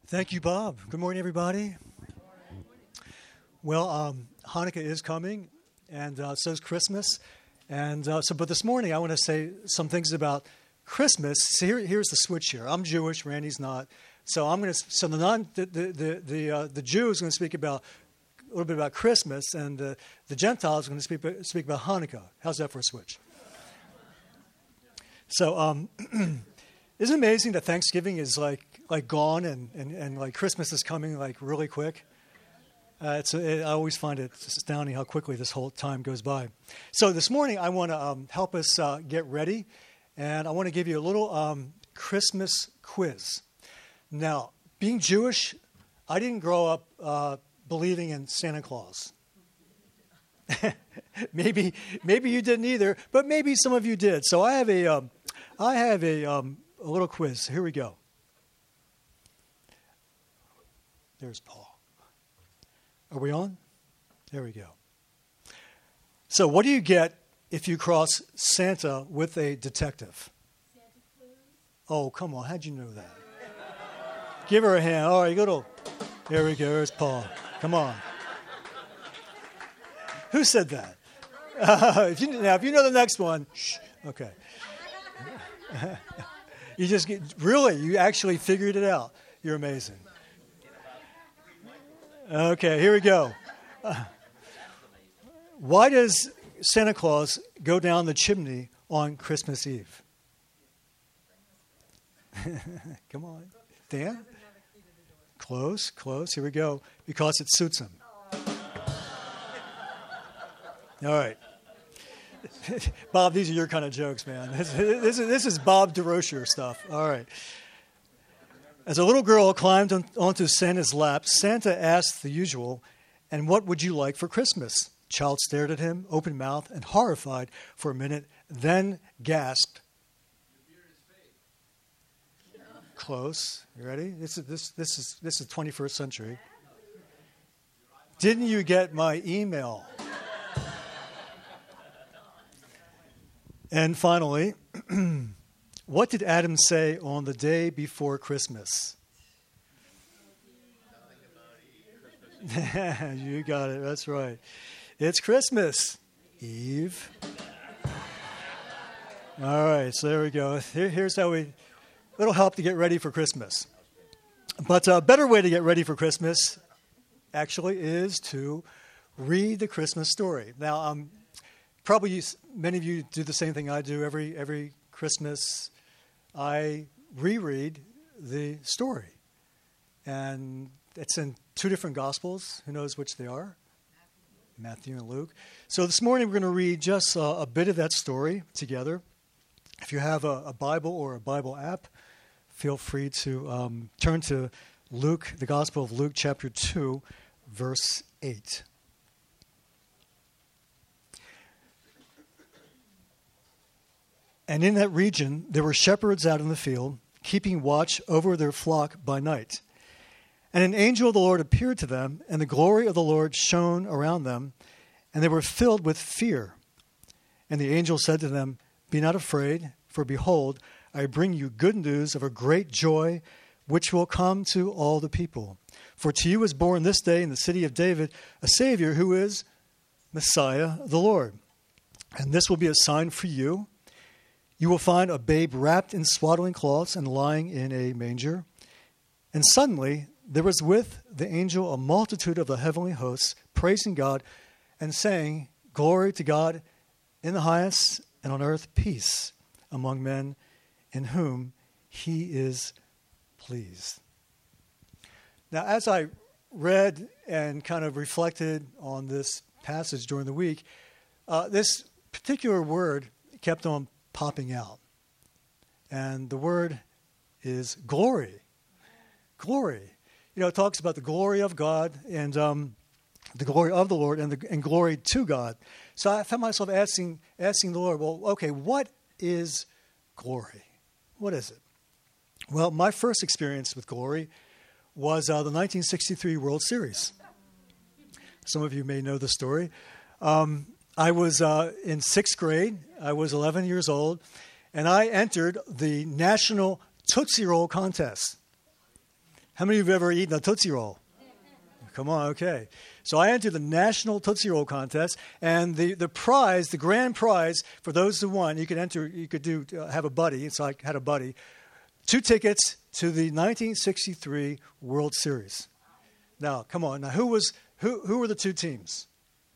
Thank you, Bob. Good morning, everybody. Well, Hanukkah is coming, and so is Christmas. And but this morning I want to say some things about Christmas. So here's the switch here. I'm Jewish. Randy's not. So I'm going to. So the Jew is going to speak about a little bit about Christmas, and the Gentiles are going to speak about Hanukkah. How's that for a switch? So isn't it amazing that Thanksgiving is like gone and like Christmas is coming like really quick? I always find it astounding how quickly this whole time goes by. So this morning I want to help us get ready, and I want to give you a little Christmas quiz. Now, being Jewish, I didn't grow up believing in Santa Claus. maybe you didn't either, but maybe some of you did. So I have a little quiz. Here we go. There's Paul. Are we on? There we go. So what do you get if you cross Santa with a detective? Santa Claus. Oh, come on. How'd you know that? Give her a hand. All right, there we go. There's Paul. Come on. Who said that? If you know the next one, shh. Okay. You actually figured it out. You're amazing. Okay, here we go. Why does Santa Claus go down the chimney on Christmas Eve? Come on. Dan? Close. Here we go. Because it suits him. All right. Bob, these are your kind of jokes, man. This is Bob DeRocher stuff. All right. As a little girl climbed onto Santa's lap, Santa asked the usual, "And what would you like for Christmas?" Child stared at him, open-mouthed and horrified for a minute, then gasped. Close. You ready? This is 21st century. Didn't you get my email? And finally, what did Adam say on the day before Christmas? You got it. That's right. It's Christmas Eve. All right. So there we go. Here's how it'll help to get ready for Christmas. But a better way to get ready for Christmas actually is to read the Christmas story. Now, probably many of you do the same thing I do every Christmas. I reread the story. And it's in two different Gospels. Who knows which they are? Matthew and Luke. So this morning we're going to read just a bit of that story together. If you have a Bible or a Bible app, feel free to turn to Luke, the Gospel of Luke, chapter 2, verse 8. And in that region, there were shepherds out in the field, keeping watch over their flock by night. And an angel of the Lord appeared to them, and the glory of the Lord shone around them, and they were filled with fear. And the angel said to them, "Be not afraid, for behold, I bring you good news of a great joy, which will come to all the people. For to you is born this day in the city of David a Savior, who is Messiah the Lord. And this will be a sign for you. You will find a babe wrapped in swaddling cloths and lying in a manger." And suddenly there was with the angel a multitude of the heavenly hosts, praising God and saying, "Glory to God in the highest, and on earth peace among men in whom he is pleased." Now, as I read and kind of reflected on this passage during the week, this particular word kept on popping out. And the word is glory. Glory. It talks about the glory of God and the glory of the Lord and glory to God. So I found myself asking the Lord, well, okay, what is glory? What is it? Well, my first experience with glory was the 1963 World Series. Some of you may know the story. I was in sixth grade. I was 11 years old, and I entered the National Tootsie Roll Contest. How many of you have ever eaten a Tootsie Roll? Come on, okay. So I entered the National Tootsie Roll Contest, and the prize, the grand prize for those who won, you could enter, you could have a buddy. So I had a buddy. 2 tickets to the 1963 World Series. Now, come on. Now, who were the 2 teams?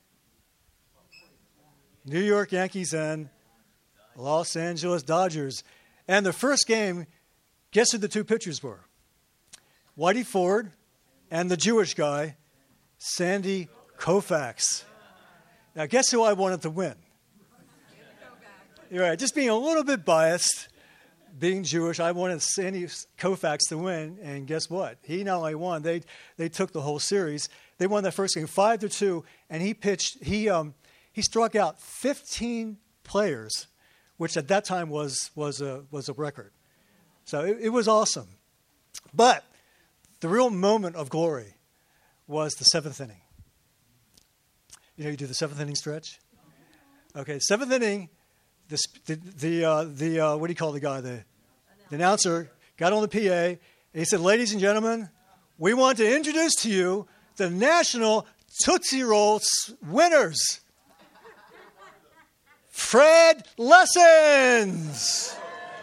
New York Yankees and Los Angeles Dodgers. And the first game, guess who the 2 pitchers were? Whitey Ford and the Jewish guy, Sandy Koufax. Now, guess who I wanted to win? You're right, just being a little bit biased, being Jewish, I wanted Sandy Koufax to win, and guess what? He not only won, they took the whole series. They won that first game 5-2, and he pitched. He struck out 15 players, which at that time was a record. So it was awesome. But the real moment of glory was the 7th inning. You know, you do the 7th inning stretch. Okay, 7th inning. The what do you call the guy? The announcer got on the PA and he said, "Ladies and gentlemen, we want to introduce to you the National Tootsie Roll winners, Fred Lessons."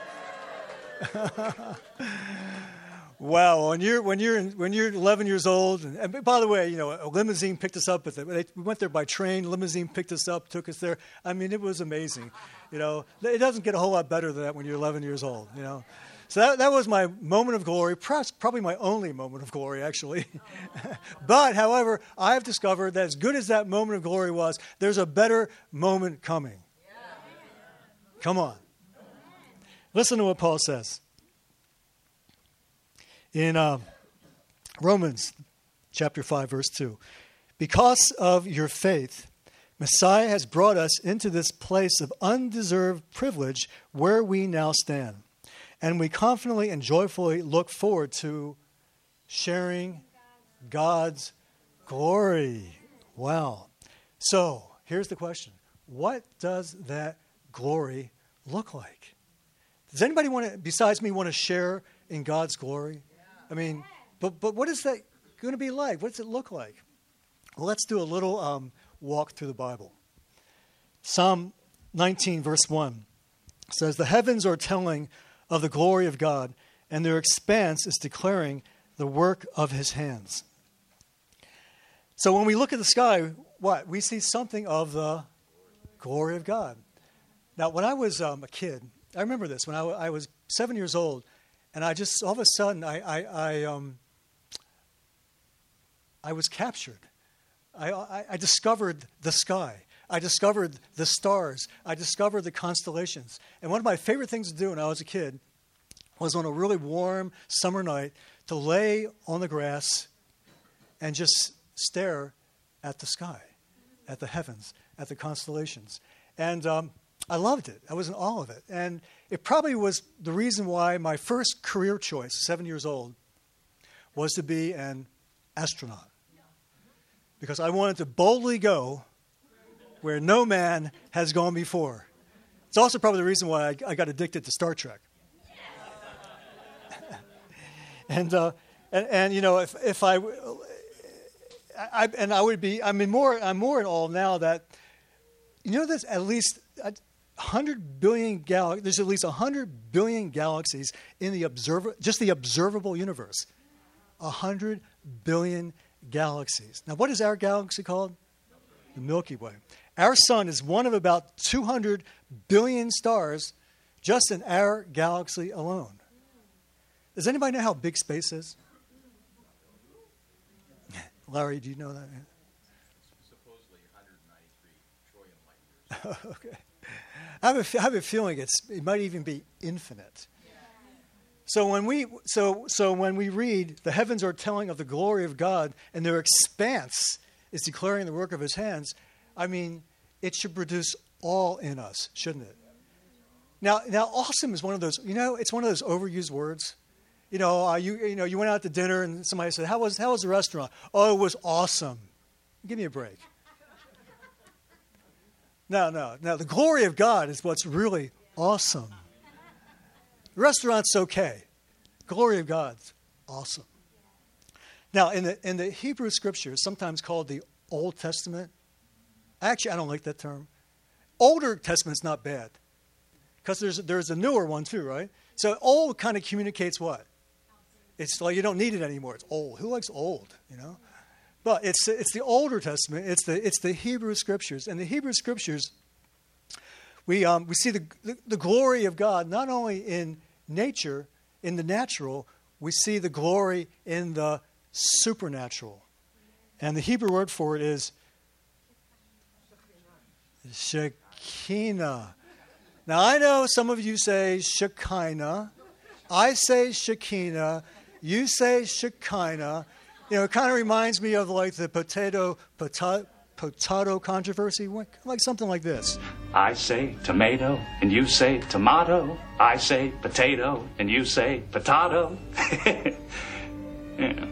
Wow! When you're 11 years old, and by the way, you know, a limousine picked us up. We went there by train. Limousine picked us up, took us there. I mean, it was amazing. You know, it doesn't get a whole lot better than that when you're 11 years old. You know, so that was my moment of glory. Perhaps probably my only moment of glory, actually. But, however, I have discovered that as good as that moment of glory was, there's a better moment coming. Come on, listen to what Paul says. In Romans chapter 5, verse 2, because of your faith, Messiah has brought us into this place of undeserved privilege where we now stand. And we confidently and joyfully look forward to sharing God's glory. Wow. So here's the question. What does that glory look like? Does anybody besides me want to share in God's glory? I mean, but what is that going to be like? What does it look like? Well, let's do a little walk through the Bible. Psalm 19, verse 1 says, "The heavens are telling of the glory of God, and their expanse is declaring the work of his hands." So when we look at the sky, what? We see something of the glory of God. Now, when I was a kid, I remember this. When I was 7 years old, and I just, all of a sudden, I was captured. I discovered the sky. I discovered the stars. I discovered the constellations. And one of my favorite things to do when I was a kid was on a really warm summer night to lay on the grass and just stare at the sky, at the heavens, at the constellations. And I loved it. I was in awe of it. And it probably was the reason why my first career choice, 7 years old, was to be an astronaut. Because I wanted to boldly go where no man has gone before. It's also probably the reason why I got addicted to Star Trek. And you know, if I would be, I'm more in awe now that, you know, there's at least 100 billion there's at least 100 billion galaxies in the observable universe. 100 billion galaxies. Now, what is our galaxy called? The Milky Way. Our sun is one of about 200 billion stars just in our galaxy alone. Does anybody know how big space is? Larry, do you know that? Supposedly 193 trillion light years. Okay. I have a feeling it might even be infinite. So when we read, the heavens are telling of the glory of God, and their expanse is declaring the work of his hands, I mean, it should produce awe in us, shouldn't it? Now, awesome is one of those, you know, it's one of those overused words. You know, you went out to dinner and somebody said, how was the restaurant? Oh, it was awesome. Give me a break. No. The glory of God is what's really awesome. The restaurant's okay. Glory of God's awesome. Now, in the Hebrew Scriptures, sometimes called the Old Testament, actually, I don't like that term. Older Testament's not bad, because there's a newer one too, right? So old kind of communicates what? It's like you don't need it anymore. It's old. Who likes old? But it's the Older Testament. It's the Hebrew Scriptures, and the Hebrew Scriptures. We see the glory of God not only in nature, in the natural. We see the glory in the supernatural, and the Hebrew word for it is Shekinah. Now, I know some of you say Shekinah. I say Shekinah. You say Shekinah. It kind of reminds me of like the potato controversy, like something like this. I say tomato, and you say tomato. I say potato, and you say potato. Yeah.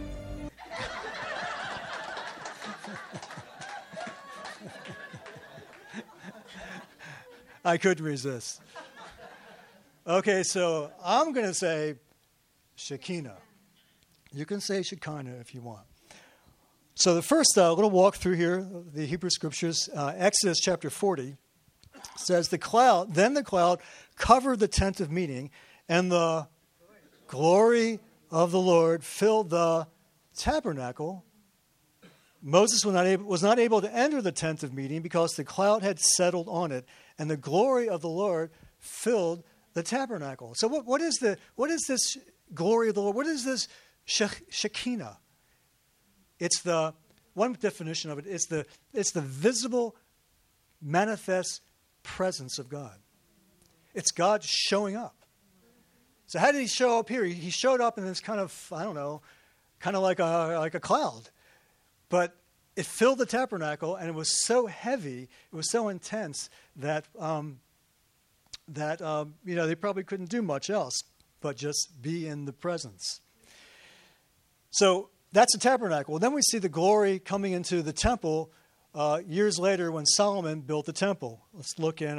I couldn't resist. Okay, so I'm going to say Shekinah. You can say Shekinah if you want. So the first little walk through here, the Hebrew Scriptures, Exodus chapter 40, says the cloud covered the tent of meeting, and the glory of the Lord filled the tabernacle. Moses was not able to enter the tent of meeting because the cloud had settled on it, and the glory of the Lord filled the tabernacle. So what is this glory of the Lord? What is this Shekinah? It's the one definition of it. It's the visible, manifest presence of God. It's God showing up. So how did he show up here? He showed up in this kind of, I don't know, kind of like a cloud. But it filled the tabernacle, and it was so heavy, it was so intense that they probably couldn't do much else but just be in the presence. So that's the tabernacle. Then we see the glory coming into the temple years later when Solomon built the temple. Let's look in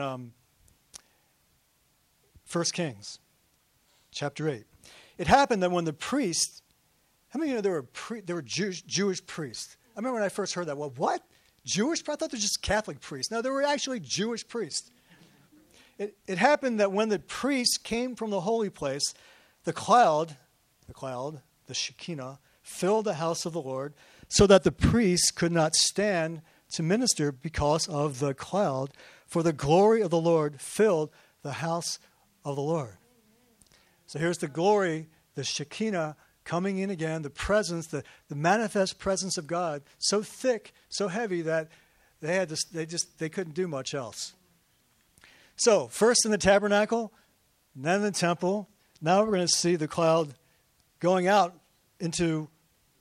1 Kings chapter 8. It happened that when the priests, how many of you know there were Jewish priests? I remember when I first heard that. Well, what? Jewish? I thought they were just Catholic priests. No, there were actually Jewish priests. It happened that when the priests came from the holy place, the cloud, the Shekinah, filled the house of the Lord, so that the priests could not stand to minister because of the cloud, for the glory of the Lord filled the house of the Lord. So here's the glory, the Shekinah, coming in again, the presence, the manifest presence of God, so thick, so heavy that they couldn't do much else. So first in the tabernacle, then in the temple. Now we're going to see the cloud going out into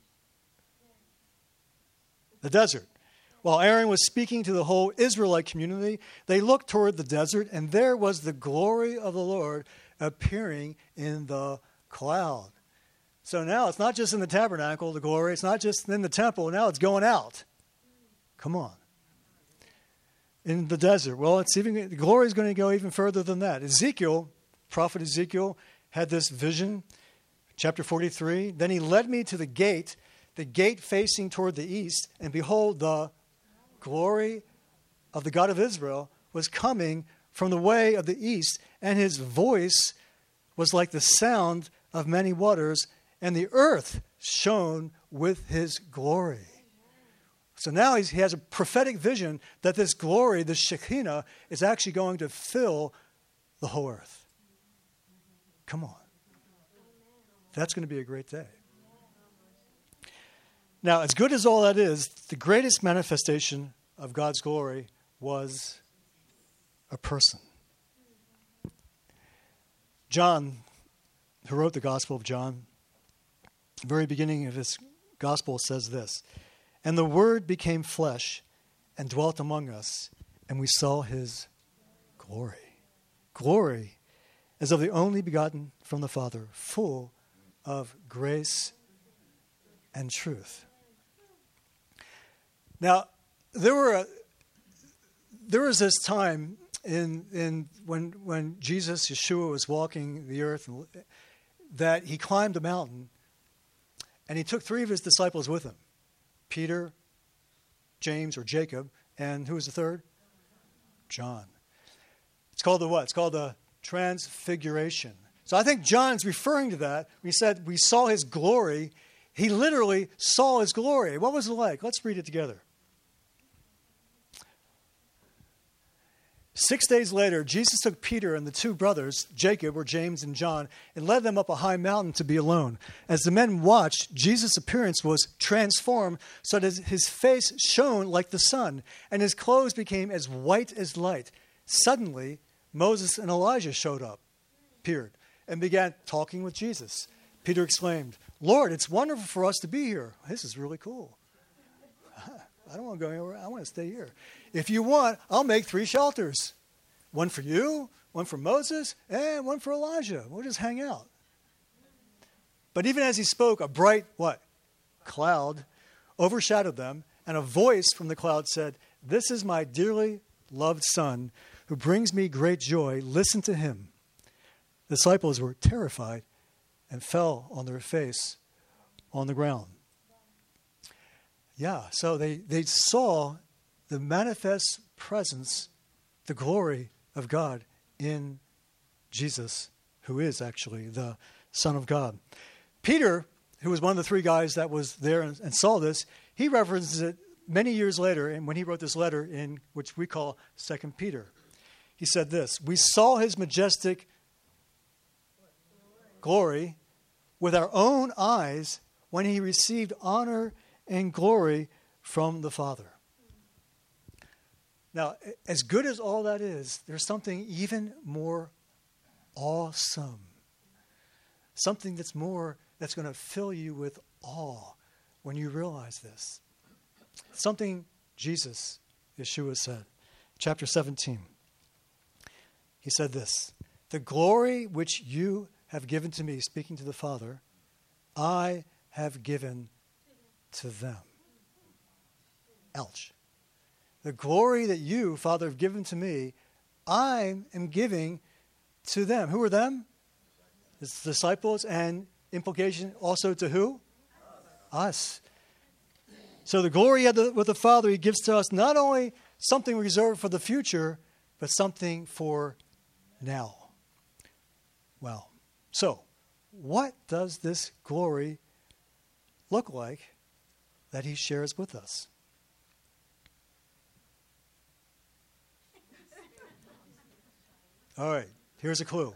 the desert. While Aaron was speaking to the whole Israelite community, they looked toward the desert, and there was the glory of the Lord appearing in the cloud. So now it's not just in the tabernacle, the glory. It's not just in the temple. Now it's going out. Come on. In the desert. Well, the glory is going to go even further than that. Prophet Ezekiel, had this vision, chapter 43. Then he led me to the gate facing toward the east, and behold, the glory of the God of Israel was coming from the way of the east, and his voice was like the sound of many waters, and the earth shone with his glory. So now he has a prophetic vision that this glory, this Shekinah, is actually going to fill the whole earth. Come on. That's going to be a great day. Now, as good as all that is, the greatest manifestation of God's glory was a person. John, who wrote the Gospel of John, the very beginning of his Gospel says this, "And the Word became flesh and dwelt among us, and we saw his glory. Glory as of the only begotten from the Father, full of grace and truth." Now, there was this time when Yeshua was walking the earth that he climbed a mountain, And he took 3 of his disciples with him. Peter, James or Jacob, and who was the third? John. It's called the what? It's called the Transfiguration. So I think John's referring to that. He said we saw his glory. He literally saw his glory. What was it like? Let's read it together. 6 days later, Jesus took Peter and the 2 brothers, Jacob or James and John, and led them up a high mountain to be alone. As the men watched, Jesus' appearance was transformed so that his face shone like the sun, and his clothes became as white as light. Suddenly, Moses and Elijah appeared, and began talking with Jesus. Peter exclaimed, "Lord, it's wonderful for us to be here." This is really cool. I don't want to go anywhere. I want to stay here. If you want, I'll make 3 shelters. One for you, one for Moses, and one for Elijah. We'll just hang out. But even as he spoke, a bright, what? Cloud overshadowed them, and a voice from the cloud said, "This is my dearly loved son, who brings me great joy. Listen to him." The disciples were terrified and fell on their face on the ground. Yeah, so they saw the manifest presence, the glory of God in Jesus, who is actually the Son of God. Peter, who was one of the 3 guys that was there and saw this, he references it many years later, and when he wrote this letter in which we call 2 Peter. He said this, "We saw his majestic glory with our own eyes when he received honor and glory from the Father." Now, as good as all that is, there's something even more awesome. Something that's going to fill you with awe when you realize this. Something Jesus, Yeshua said. Chapter 17. He said this, "The glory which you have given to me," speaking to the Father, "I have given to them." Ouch. The glory that you, Father, have given to me, I am giving to them. Who are them? It's the disciples, and implication also to who? Us. So the glory with the Father he gives to us, not only something reserved for the future, but something for now. Wow. So, what does this glory look like that he shares with us? All right, here's a clue.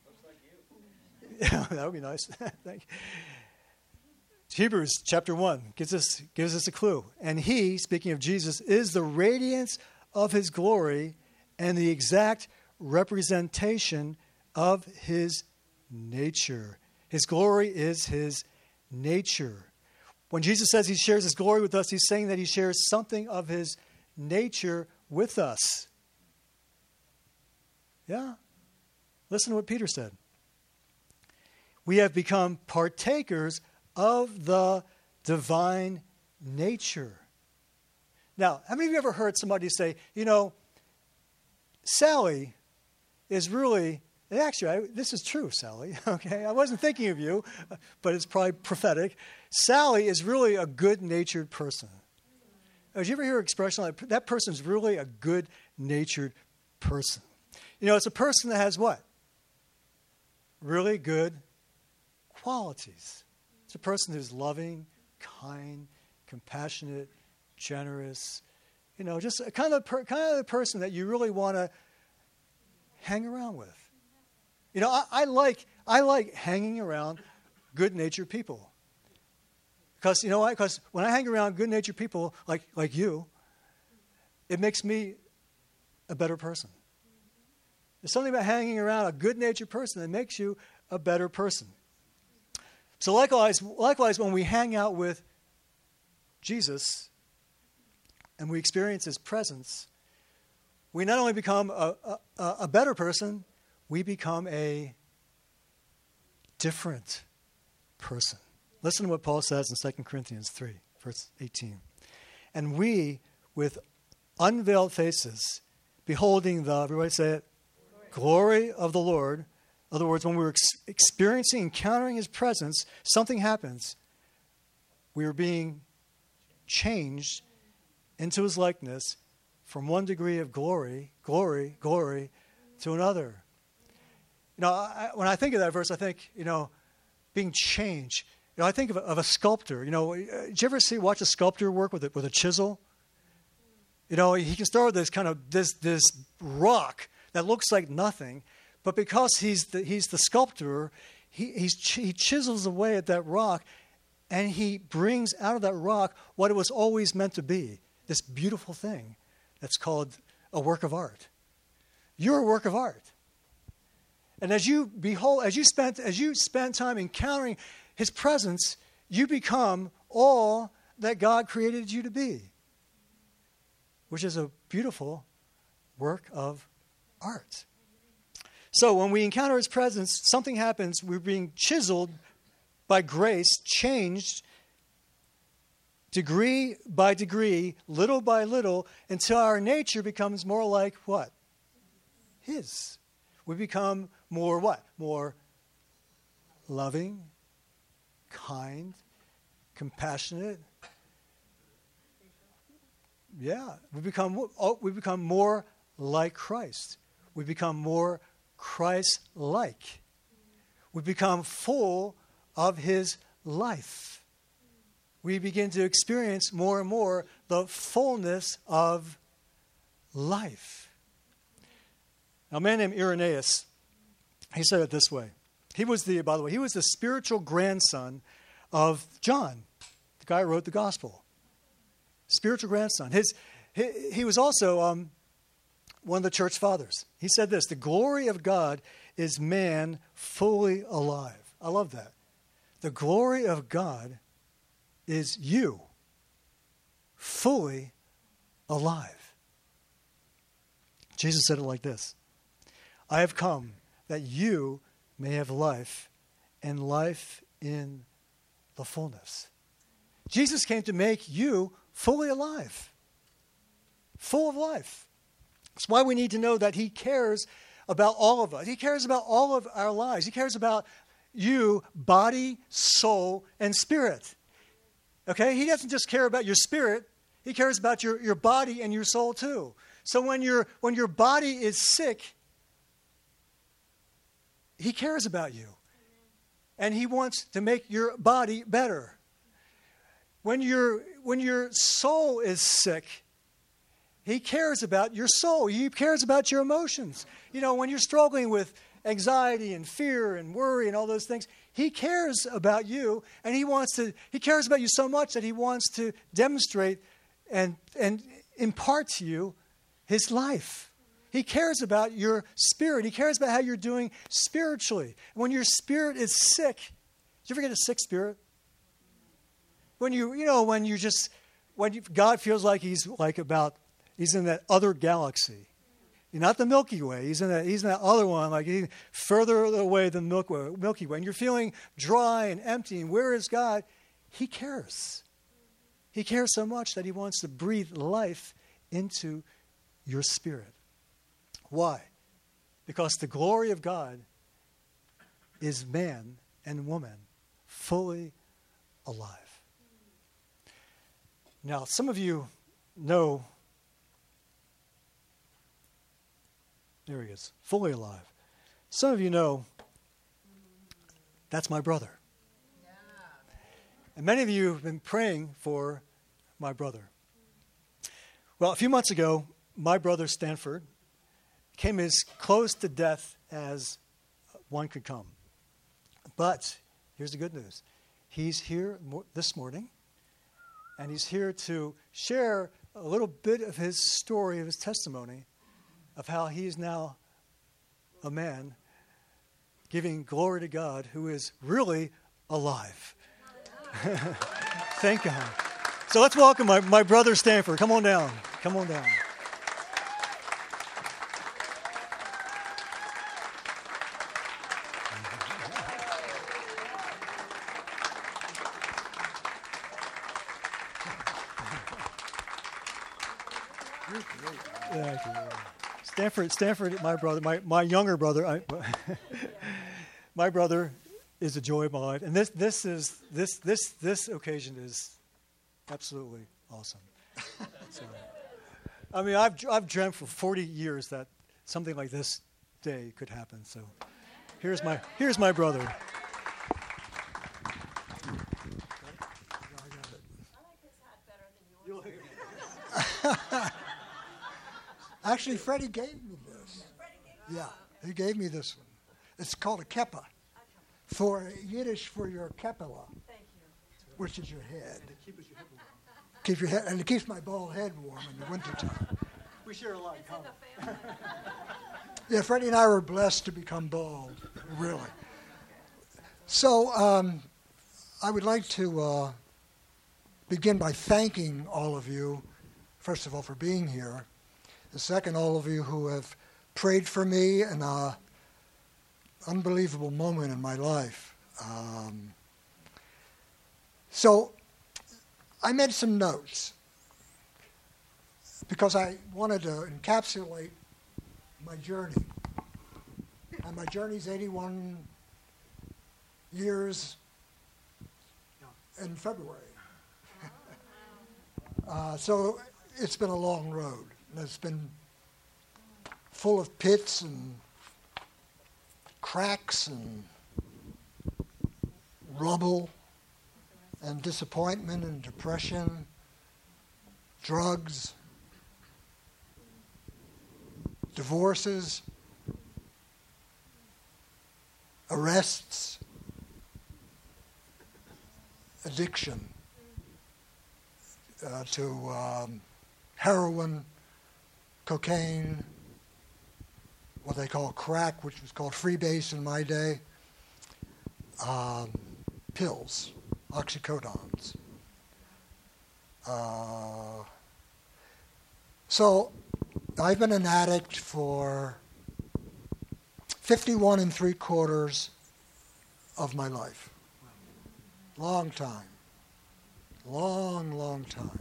Yeah, that would be nice. Thank you. Hebrews chapter 1 gives us a clue. And he, speaking of Jesus, is the radiance of his glory and the exact representation of his nature. His glory is his nature. When Jesus says he shares his glory with us, he's saying that he shares something of his nature with us. Yeah. Listen to what Peter said. We have become partakers of the divine nature. Now, how many of you ever heard somebody say, Sally is really, and actually, this is true, Sally, okay? I wasn't thinking of you, but it's probably prophetic. Sally is really a good-natured person. Did you ever hear an expression like, that person's really a good-natured person? It's a person that has what? Really good qualities. It's a person who's loving, kind, compassionate, generous. Just kind of the person that you really want to hang around with. I like hanging around good-natured people. Because you know what? Because when I hang around good-natured people like you, it makes me a better person. There's something about hanging around a good-natured person that makes you a better person. So likewise, when we hang out with Jesus and we experience his presence, we not only become a better person, we become a different person. Listen to what Paul says in 2 Corinthians 3, verse 18. "And we, with unveiled faces, beholding the," everybody say it, "glory of the Lord." In other words, when we're encountering his presence, something happens. we are being changed into his likeness from one degree of glory to another. When I think of that verse, I think, being changed. I think of a sculptor. Did you ever watch a sculptor work with a chisel? He can start with this kind of this rock that looks like nothing, but because he's the sculptor, he chisels away at that rock, and he brings out of that rock what it was always meant to be, this beautiful thing that's called a work of art. You're a work of art. And as you spend time encountering his presence, you become all that God created you to be, which is a beautiful work of art. So when we encounter his presence, something happens. We're being chiseled by grace, changed degree by degree, little by little, until our nature becomes more like what? His. We become more what? More loving, kind, compassionate. Yeah, we become more like Christ. We become more Christ-like. We become full of his life. We begin to experience more and more the fullness of life. Now, a man named Irenaeus, he said it this way. He was the spiritual grandson of John, the guy who wrote the gospel. Spiritual grandson. He was also one of the church fathers. He said this: the glory of God is man fully alive. I love that. The glory of God is you fully alive. Jesus said it like this: I have come that you may have life, and life in the fullness. Jesus came to make you fully alive, full of life. That's why we need to know that he cares about all of us. He cares about all of our lives. He cares about you, body, soul, and spirit. Okay? He doesn't just care about your spirit. He cares about your body and your soul too. So when your body is sick, he cares about you. And he wants to make your body better. When your soul is sick, he cares about your soul. He cares about your emotions. When you're struggling with anxiety and fear and worry and all those things, he cares about you, and he cares about you so much that he wants to demonstrate and impart to you his life. He cares about your spirit. He cares about how you're doing spiritually. When your spirit is sick, did you ever get a sick spirit? When God feels like he's in that other galaxy. Not the Milky Way. He's in that other one, like he's further away than the Milky Way. And you're feeling dry and empty. And where is God? He cares. He cares so much that he wants to breathe life into your spirit. Why? Because the glory of God is man and woman fully alive. Now, some of you know, there he is, fully alive. Some of you know, that's my brother. Yeah. And many of you have been praying for my brother. Well, a few months ago, my brother Stanford came as close to death as one could come. But here's the good news. He's here this morning, and he's here to share a little bit of his story, of his testimony, of how he is now a man giving glory to God who is really alive. Thank God. So let's welcome my brother Stanford. Come on down. Come on down. Stanford, my brother, my younger brother, my brother is the joy of my life, and this occasion is absolutely awesome. So, I mean, I've dreamt for 40 years that something like this day could happen. So, here's my brother. Actually, Freddie gave me this. Yeah, he gave me this one. It's called a keppa, for Yiddish for your kepala, which is your head. Keep your head, and it keeps my bald head warm in the wintertime. We share a lot in common. Yeah, Freddie and I were blessed to become bald, really. So I would like to begin by thanking all of you, first of all, for being here. The second, all of you who have prayed for me in an unbelievable moment in my life. So I made some notes because I wanted to encapsulate my journey. And my journey's 81 years in February. So it's been a long road. And it's been full of pits and cracks and rubble and disappointment and depression, drugs, divorces, arrests, addiction to heroin, cocaine, what they call crack, which was called freebase in my day, pills, oxycodons. So I've been an addict for 51 3/4 of my life. Long time. Long time.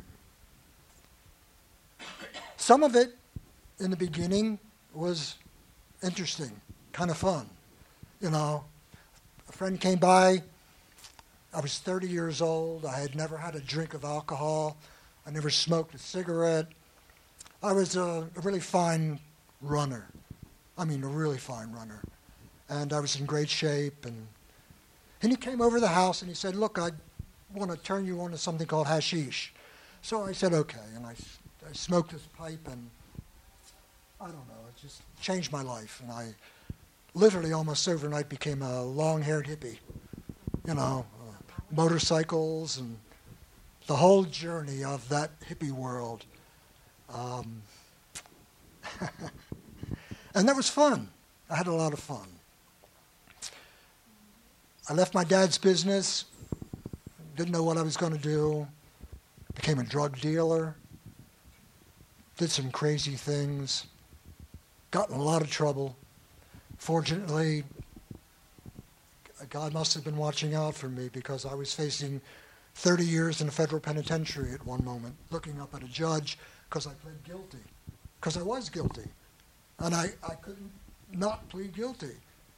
Some of it in the beginning was interesting, kind of fun. You know, a friend came by. I was 30 years old. I had never had a drink of alcohol. I never smoked a cigarette. I was a really fine runner. I mean, a really fine runner. And I was in great shape. And he came over the house and he said, look, I want to turn you on to something called hashish. So I said, okay. And I smoked this pipe, and I don't know, it just changed my life. And I literally almost overnight became a long-haired hippie. You know, motorcycles and the whole journey of that hippie world. And that was fun. I had a lot of fun. I left my dad's business, didn't know what I was going to do, became a drug dealer, did some crazy things, got in a lot of trouble. Fortunately, God must have been watching out for me, because I was facing 30 years in a federal penitentiary at one moment, looking up at a judge because I pled guilty, because I was guilty. And I couldn't not plead guilty.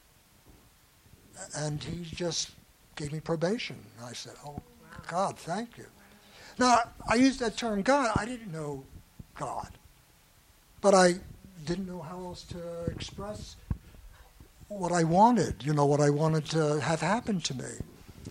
And he just gave me probation. And I said, oh, God, thank you. Now, I used that term God. I didn't know God. But I didn't know how else to express what I wanted, you know, what I wanted to have happen to me.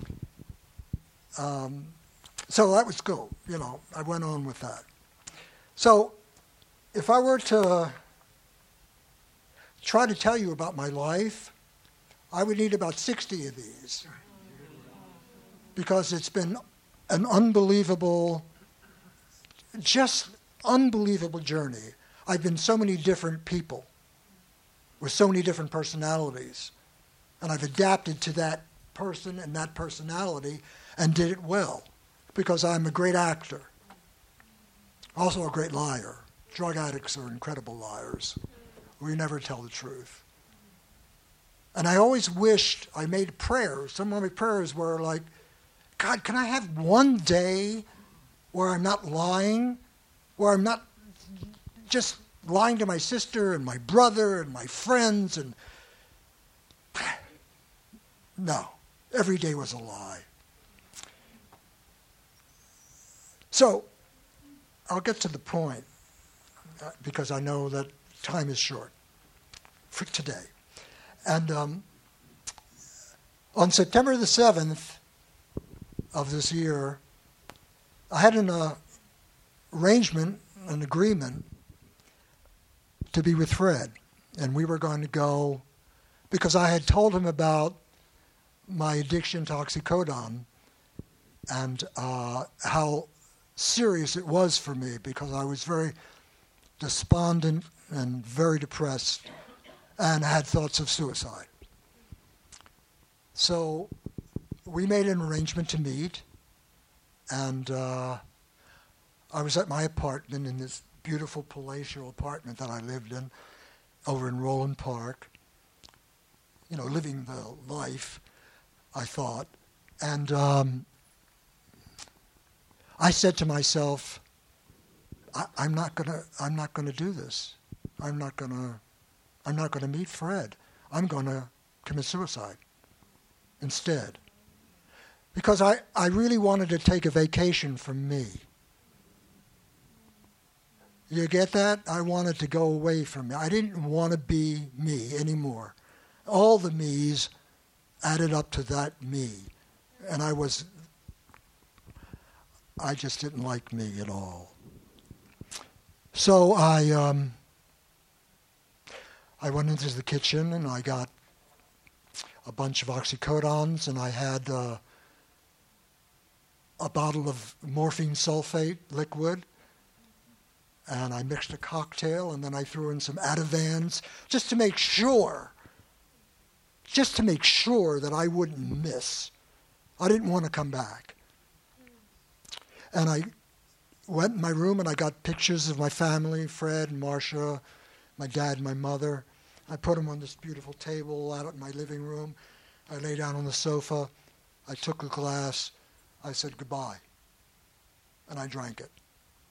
So that was cool, you know. I went on with that. So if I were to try to tell you about my life, I would need about 60 of these, because it's been an unbelievable, just unbelievable journey. I've been so many different people with so many different personalities, and I've adapted to that person and that personality and did it well, because I'm a great actor, also a great liar. Drug addicts are incredible liars. We never tell the truth. And I always wished, I made prayers. Some of my prayers were like, God, can I have one day where I'm not lying, where I'm not just lying to my sister and my brother and my friends? And no, Every day was a lie. So I'll get to the point because I know that time is short for today. And on September the 7th of this year, I had an arrangement, an agreement to be with Fred. And we were going to go, because I had told him about my addiction to oxycodone and how serious it was for me, because I was very despondent and very depressed and had thoughts of suicide. So we made an arrangement to meet, and I was at my apartment in this beautiful palatial apartment that I lived in over in Roland Park, living the life, I thought. And I said to myself, I'm not gonna do this. I'm not gonna meet Fred. I'm gonna commit suicide instead. Because I really wanted to take a vacation from me. You get that? I wanted to go away from me. I didn't want to be me anymore. All the me's added up to that me. And I just didn't like me at all. So I went into the kitchen and I got a bunch of oxycodones, and I had a bottle of morphine sulfate liquid, and I mixed a cocktail, and then I threw in some Ativans just to make sure that I wouldn't miss. I didn't want to come back. And I went in my room and I got pictures of my family, Fred and Marcia, my dad and my mother. I put them on this beautiful table out in my living room. I lay down on the sofa. I took a glass. I said goodbye. And I drank it.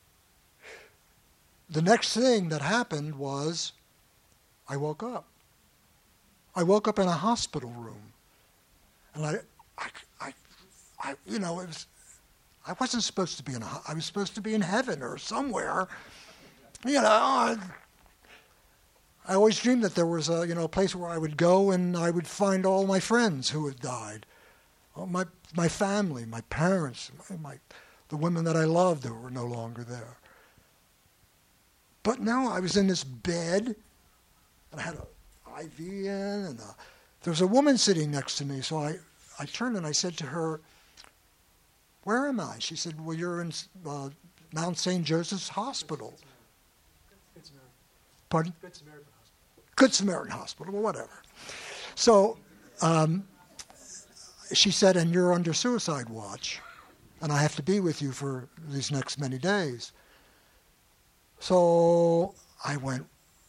The next thing that happened was I woke up. I woke up in a hospital room. And I wasn't supposed to be I was supposed to be in heaven or somewhere. I always dreamed that there was a place where I would go and I would find all my friends who had died. My family, my parents, the women that I loved who were no longer there. But no, I was in this bed, and I had an IV in, and there was a woman sitting next to me. So I turned and I said to her, "Where am I?" She said, "Well, you're in Mount St. Joseph's Hospital." Good Samaritan. Pardon? Good Samaritan Hospital. Good Samaritan Hospital, well, whatever. So she said, "And you're under suicide watch, and I have to be with you for these next many days." So I went.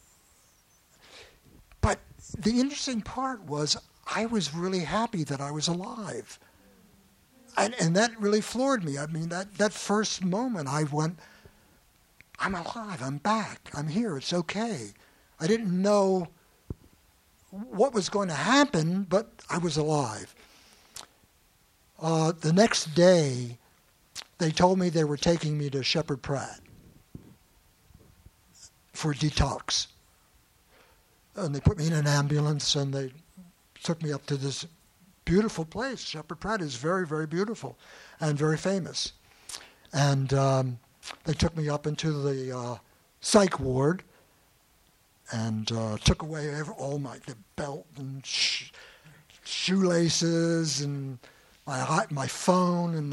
But the interesting part was I was really happy that I was alive. And that really floored me. I mean, that first moment I went, I'm alive, I'm back, I'm here, it's okay. I didn't know what was going to happen, but I was alive. The next day, they told me they were taking me to Shepherd Pratt for detox. And they put me in an ambulance and they took me up to this beautiful place. Shepherd Pratt is very, very beautiful and very famous. And they took me up into the psych ward and took away all the belt and shoelaces and my phone and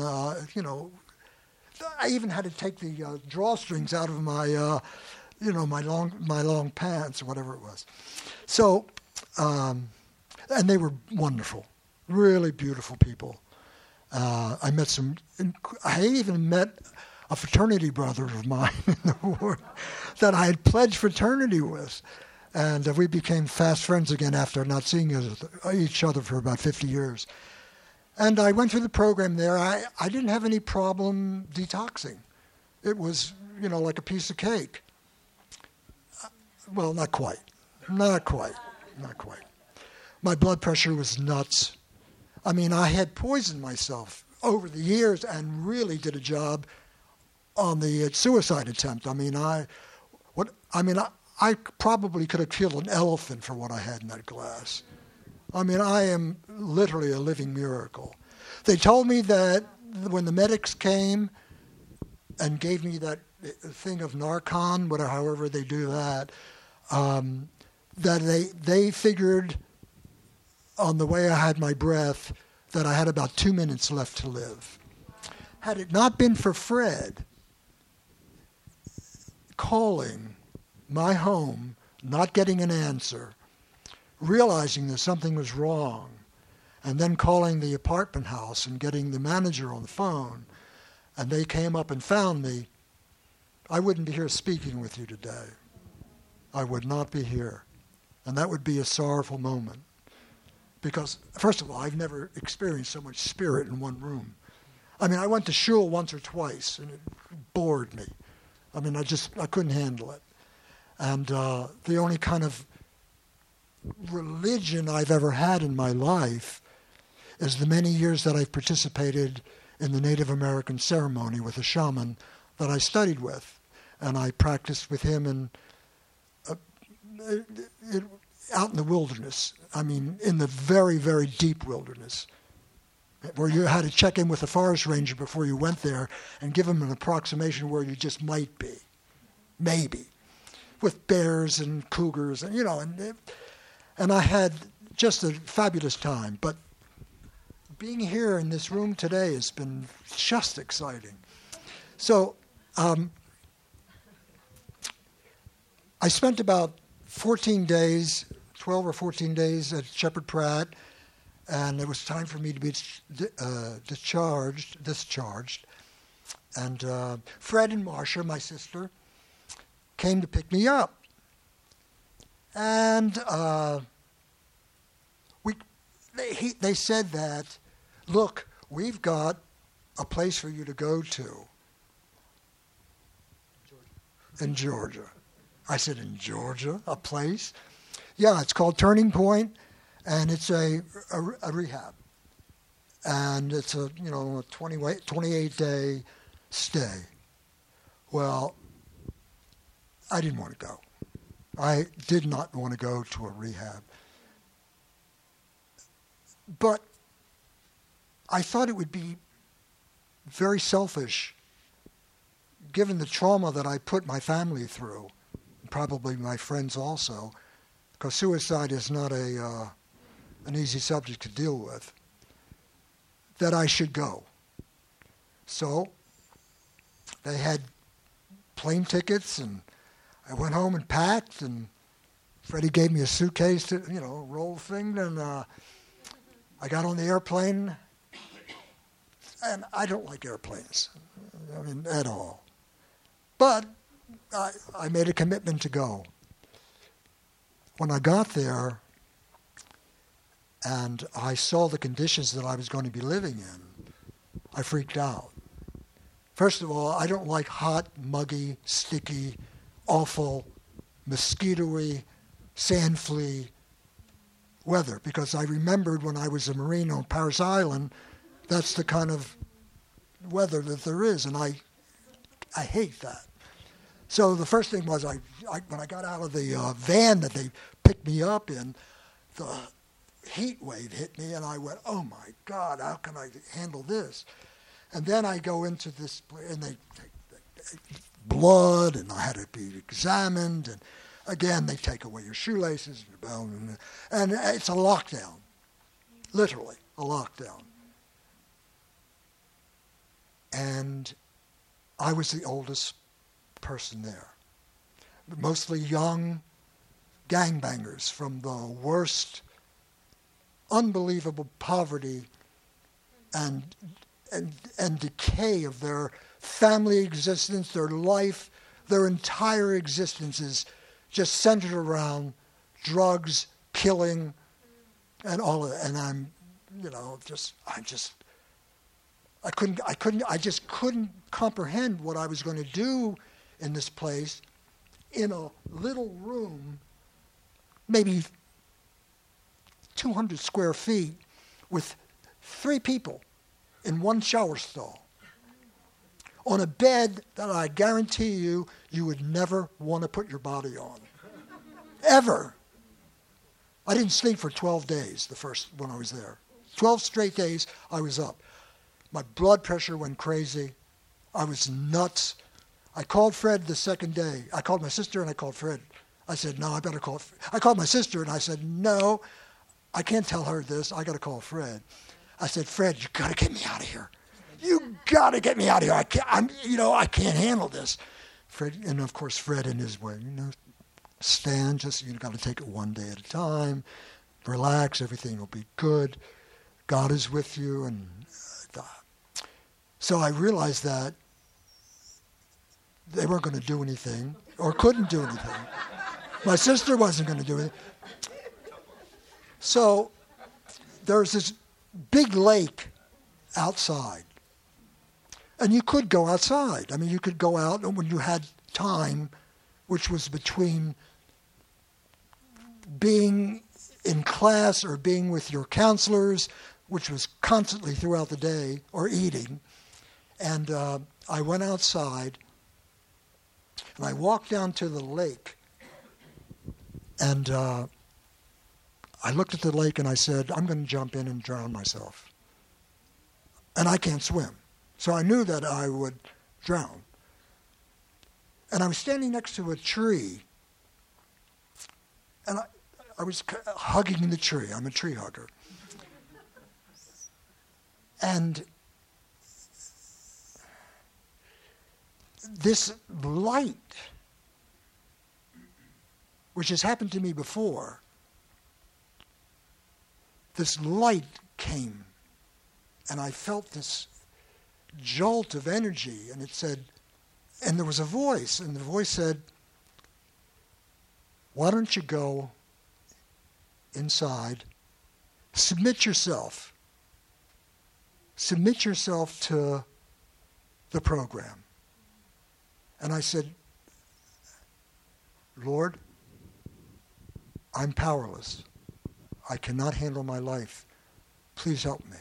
I even had to take the drawstrings out of my my long pants or whatever it was. So and they were wonderful. Really beautiful people. I met I even met a fraternity brother of mine in the ward that I had pledged fraternity with. And we became fast friends again after not seeing each other for about 50 years. And I went through the program there. I didn't have any problem detoxing. It was, like a piece of cake. Well, not quite. Not quite. My blood pressure was nuts. I mean, I had poisoned myself over the years and really did a job on the suicide attempt. I mean, I probably could have killed an elephant for what I had in that glass. I mean, I am literally a living miracle. They told me that when the medics came and gave me that thing of Narcan, whatever, however they do that, that they figured on the way I had my breath that I had about 2 minutes left to live. Had it not been for Fred calling my home, not getting an answer, realizing that something was wrong, and then calling the apartment house and getting the manager on the phone, and they came up and found me, I wouldn't be here speaking with you today. I would not be here. And that would be a sorrowful moment. Because, first of all, I've never experienced so much spirit in one room. I mean, I went to shul once or twice, and it bored me. I mean, I couldn't handle it. And the only kind of religion I've ever had in my life is the many years that I've participated in the Native American ceremony with a shaman that I studied with. And I practiced with him out in the wilderness. I mean, in the very, very deep wilderness, where you had to check in with the forest ranger before you went there and give him an approximation where you just might be, maybe, with bears and cougars, and and I had just a fabulous time. But being here in this room today has been just exciting. So I spent about 14 days, 12 or 14 days at Shepherd Pratt, and it was time for me to be discharged. And Fred and Marcia, my sister, came to pick me up. And they said that, look, we've got a place for you to go to in Georgia. I said, in Georgia, a place? Yeah, it's called Turning Point, and it's a rehab. And it's a 28-day stay. Well, I didn't want to go. I did not want to go to a rehab. But I thought it would be very selfish, given the trauma that I put my family through, probably my friends also, because suicide is not an easy subject to deal with, that I should go. So they had plane tickets, and I went home and packed, and Freddie gave me a suitcase to, roll thing, and I got on the airplane, and I don't like airplanes, at all. But I made a commitment to go. When I got there and I saw the conditions that I was going to be living in, I freaked out. First of all, I don't like hot, muggy, sticky, awful, mosquito-y, sand flea weather, because I remembered when I was a Marine on Parris Island, that's the kind of weather that there is, and I hate that. So the first thing was, when I got out of the van that they picked me up in, the heat wave hit me, and I went, oh my God, how can I handle this? And then I go into this, and they take blood, and I had to be examined, and again, they take away your shoelaces, and your bone, and it's a lockdown, literally a lockdown. And I was the oldest person there. Mostly young gangbangers from the worst, unbelievable poverty and decay of their family existence, their life, their entire existence is just centered around drugs, killing, and all of that. And I just couldn't comprehend what I was going to do in this place, in a little room, maybe 200 square feet, with 3 people in one shower stall on a bed that I guarantee you would never want to put your body on. Ever. I didn't sleep for 12 days when I was there. 12 straight days I was up. My blood pressure went crazy. I was nuts. I called Fred the second day. I called my sister and I called Fred. I said, no, I better call Fred. I called my sister and I said, no, I can't tell her this. I got to call Fred. I said, Fred, you got to get me out of here. You got to get me out of here. I can't handle this. Fred, and of course, Fred in his way, Stan, just, got to take it one day at a time. Relax, everything will be good. God is with you. And so I realized that they weren't going to do anything or couldn't do anything. My sister wasn't going to do anything. So there's this big lake outside. And you could go outside. I mean, you could go out when you had time, which was between being in class or being with your counselors, which was constantly throughout the day, or eating. And I went outside, and I walked down to the lake, and I looked at the lake and I said, I'm going to jump in and drown myself. And I can't swim. So I knew that I would drown. And I was standing next to a tree, and I was hugging the tree. I'm a tree hugger. And this light, which has happened to me before, this light came, and I felt this jolt of energy, and it said, and there was a voice, and the voice said, why don't you go inside, submit yourself to the program. And I said, Lord, I'm powerless. I cannot handle my life. Please help me.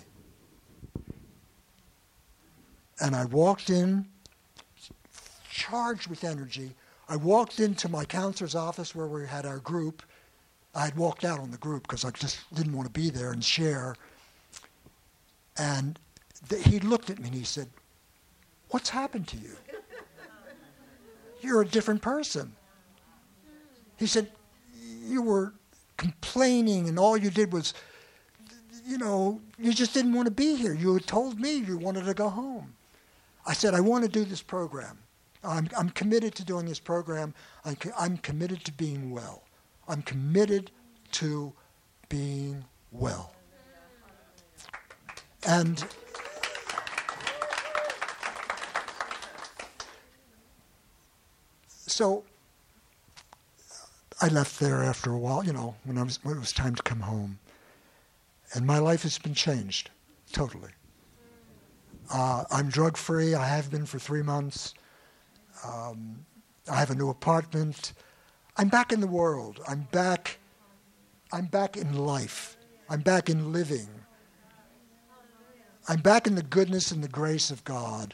And I walked in, charged with energy. I walked into my counselor's office where we had our group. I had walked out on the group because I just didn't want to be there and share. And he looked at me and he said, what's happened to you? You're a different person. He said, you were complaining and all you did was, you just didn't want to be here. You had told me you wanted to go home. I said, I want to do this program. I'm committed to doing this program. I'm committed to being well. I'm committed to being well. And so I left there after a while, when it was time to come home. And my life has been changed, totally. I'm drug-free. I have been for 3 months. I have a new apartment. I'm back in the world. I'm back in life. I'm back in living. I'm back in the goodness and the grace of God.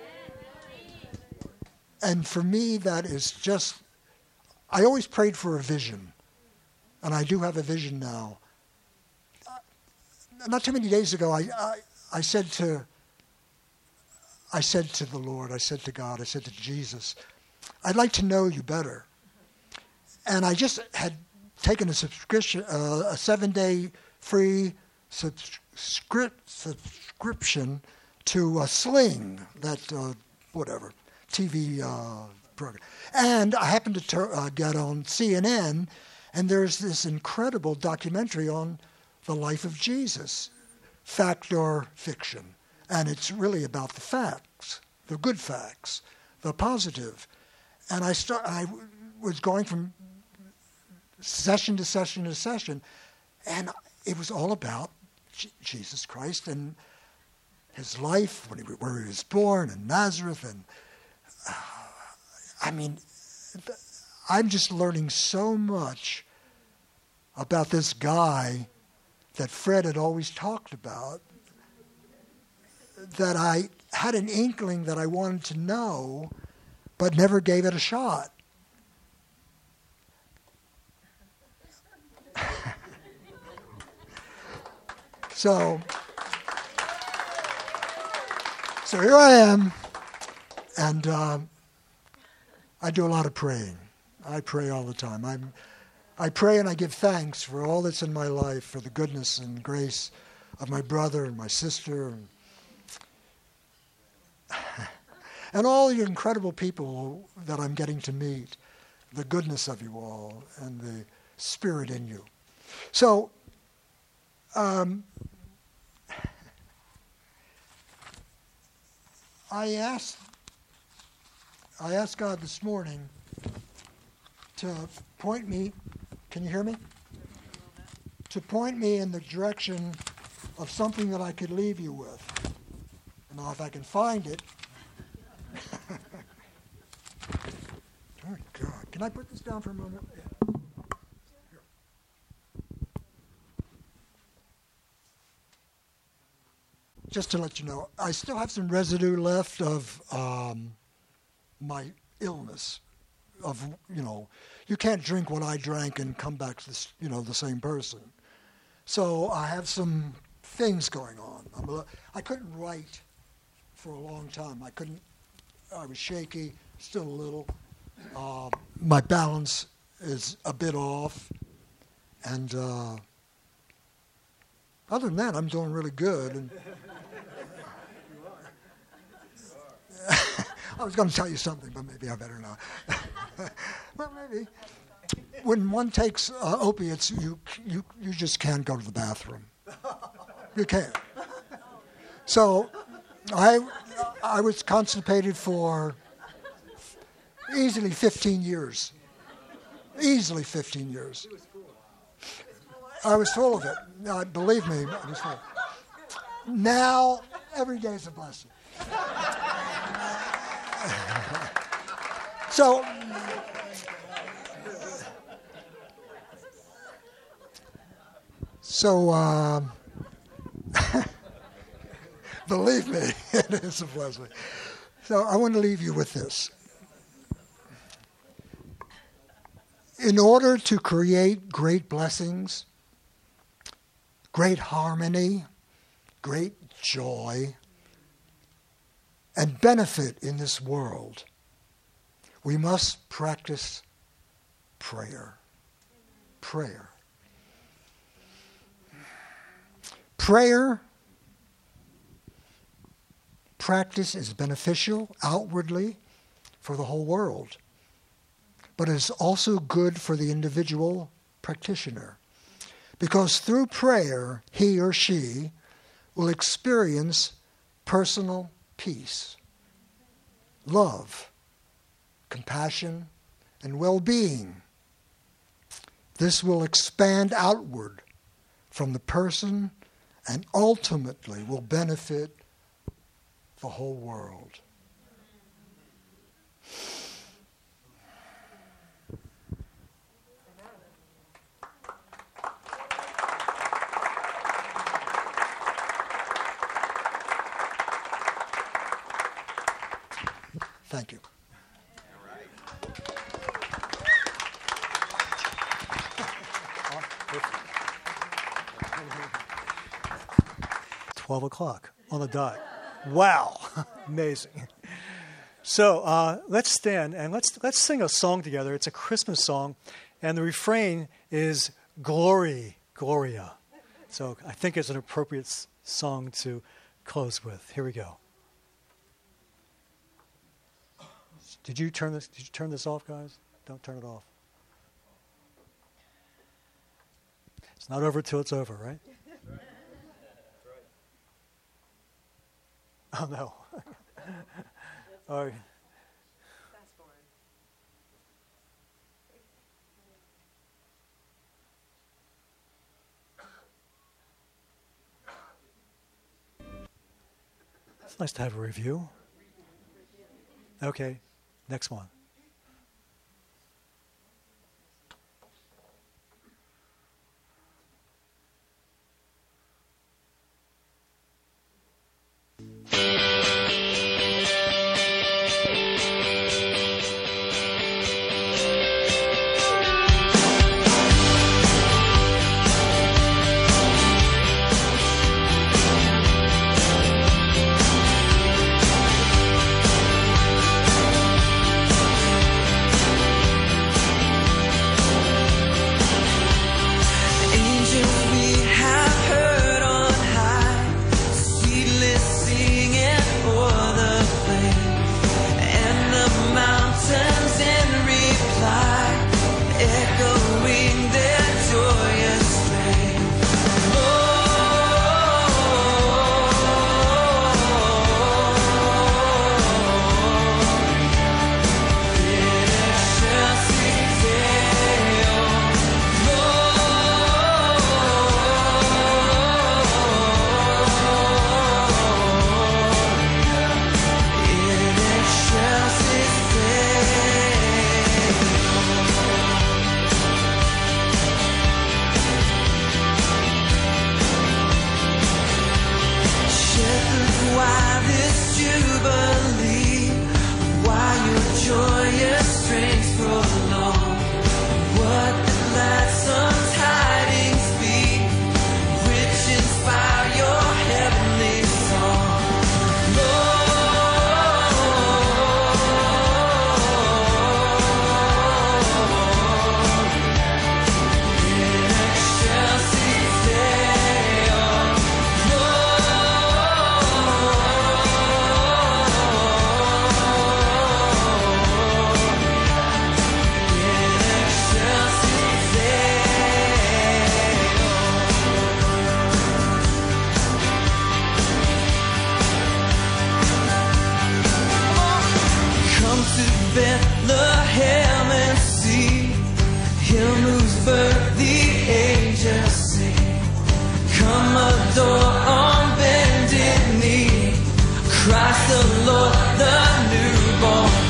And for me, that is just, I always prayed for a vision. And I do have a vision now. Not too many days ago, I said to the Lord, I said to God, I said to Jesus, I'd like to know you better. And I just had taken a subscription, a 7-day free subscription to Sling, that TV program. And I happened to get on CNN, and there's this incredible documentary on the life of Jesus, fact or fiction. And it's really about the facts, the good facts, the positive. And I was going from session to session to session, and it was all about Jesus Christ and his life, where he was born in Nazareth. And I'm just learning so much about this guy that Fred had always talked about, that I had an inkling that I wanted to know, but never gave it a shot. So here I am, and I do a lot of praying. I pray all the time. I pray and I give thanks for all that's in my life, for the goodness and grace of my brother and my sister, and all you incredible people that I'm getting to meet, the goodness of you all and the spirit in you. So, I asked God this morning to point me, can you hear me? To point me in the direction of something that I could leave you with. Now, if I can find it. Oh, God. Can I put this down for a moment? Here. Just to let you know, I still have some residue left of my illness. You can't drink what I drank and come back the same person. So I have some things going on. I couldn't write for a long time. I was shaky, still a little. My balance is a bit off. And other than that, I'm doing really good. And I was going to tell you something, but maybe I better not. Well, maybe. When one takes opiates, you just can't go to the bathroom. You can't. So I was constipated for easily 15 years. Easily 15 years. I was full of it. Believe me, I was full. Now, every day is a blessing. So, believe me, it is a blessing. So I want to leave you with this. In order to create great blessings, great harmony, great joy, and benefit in this world, we must practice prayer. Prayer. Prayer practice is beneficial outwardly for the whole world, but it is also good for the individual practitioner, because through prayer he or she will experience personal peace, love, compassion, and well-being. This will expand outward from the person and ultimately will benefit the whole world. Thank you. 12 o'clock on the dot. Wow. Amazing. So let's stand and let's sing a song together. It's a Christmas song, and the refrain is Glory, Gloria. So I think it's an appropriate song to close with. Here we go. Did you turn this off, guys? Don't turn it off. It's not over till it's over, right? Oh, no. All right. Fast forward. It's nice to have a review. Okay, next one. Bethlehem and see Him whose birth the angels sing. Come adore on bended knee, Christ the Lord, the newborn.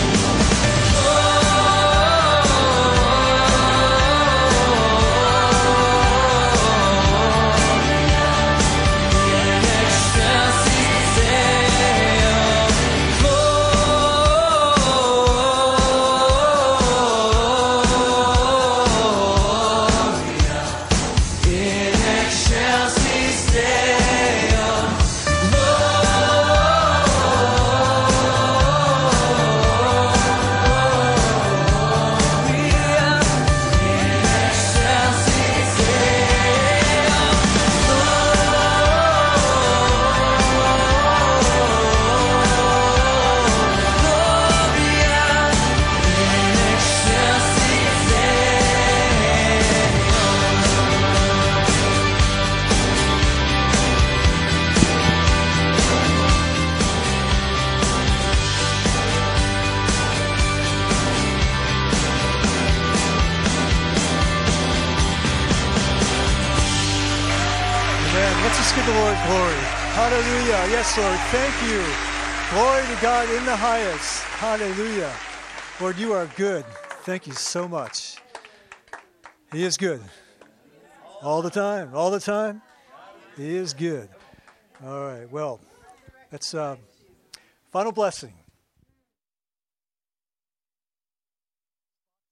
Give the Lord glory. Hallelujah. Yes, Lord. Thank you. Glory to God in the highest. Hallelujah. Lord, you are good. Thank you so much. He is good. All the time. All the time. He is good. All right. Well, that's final blessing.